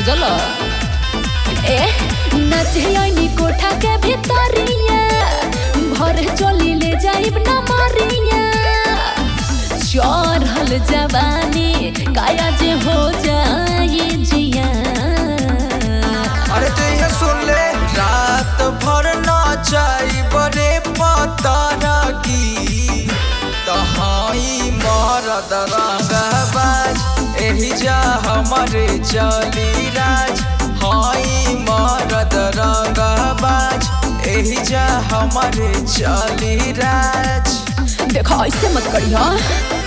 बुझल ए नचैनी कोठा के भीतरिया भर चली ले जाइब न मरिया चढ़ल जवानी काया जे हो जाए जिया। अरे तो ये सुन ले रात भर नाचाई बड़े पतारा की तहाई मरद रंगबाज एही जा हमारे चली राज हाई मरद रंगबाज एही जा हमारे चली राज। देखो ऐसे मत करियो।